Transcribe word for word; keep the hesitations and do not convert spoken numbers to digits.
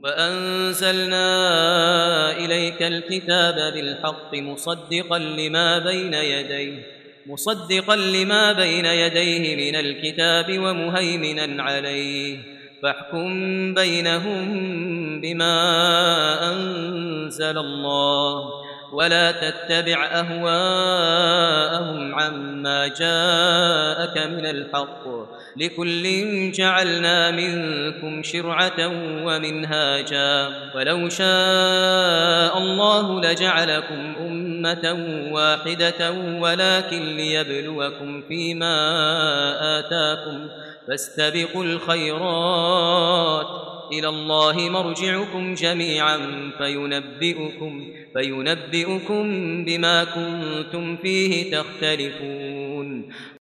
وأنزلنا إليك الكتاب بالحق مصدقا لما بين يديه مصدقا لما بين يديه من الكتاب ومهيمنا عليه فاحكم بينهم بما أنزل الله ولا تتبع أهواءهم عما جاءك من الحق لكل جعلنا منكم شرعة ومنهاجا ولو شاء الله لجعلكم أمة واحدة ولكن ليبلوكم فيما آتاكم فاستبقوا الخيرات إلى الله مرجعكم جميعا فينبئكم, فينبئكم بما كنتم فيه تختلفون